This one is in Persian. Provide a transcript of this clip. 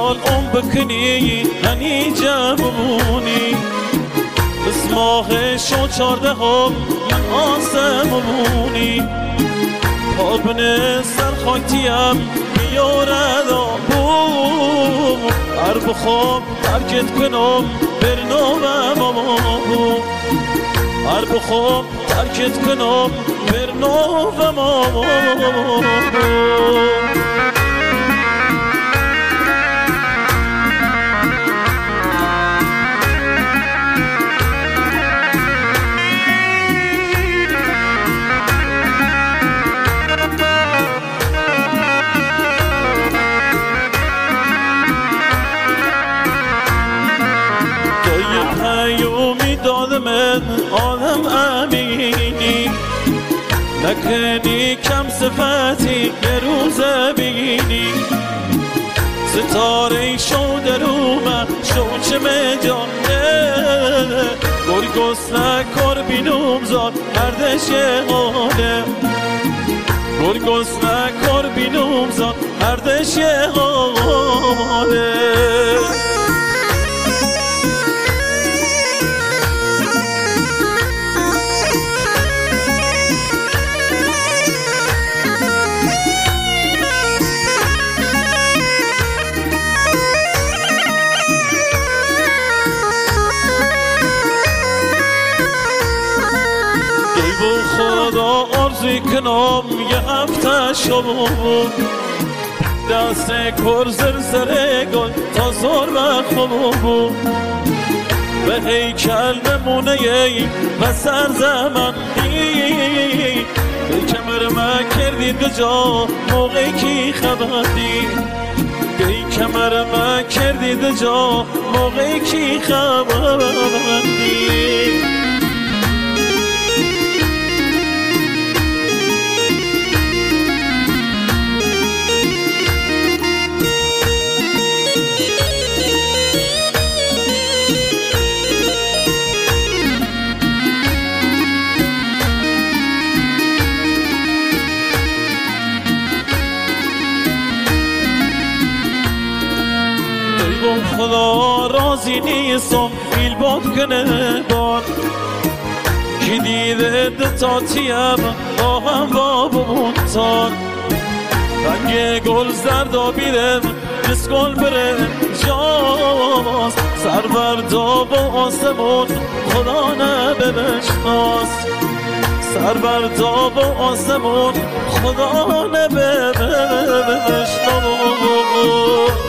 سال بکنی هنی جمعونی بس ماه شو 14 من آسمونی پابن سر خاکتیم بیارد آبو هر بخوام ترکت کنم برنامم آبو هر بخوام ترکت کنم برنامم آبو من آدم امینی نکنی کم صفتی یه روز بگینی ستاره شو در اومد شو چه مجانه گرگس نکار بینوم زاد هردش یه حاله گرگس نکار بینوم زاد هردش یه حاله خدا آرزوی کنم یه هفته شما بود دست کر زرزره گل تا زور و خمو بود به هیکل نمونه و سرزمندی به کمر ما کردی دو جا موقعی که خبردی به کمر ما کردی دو جا موقعی که خبردی خدا راضی نیستم بیل باد کنه بار کی دیده دتاتیم با هم با بونتار رنگ گل زردا بیرم جس گل بره جاز سر بردا با آسمون خدا نبشناس سر بردا با آسمون خدا نبشناس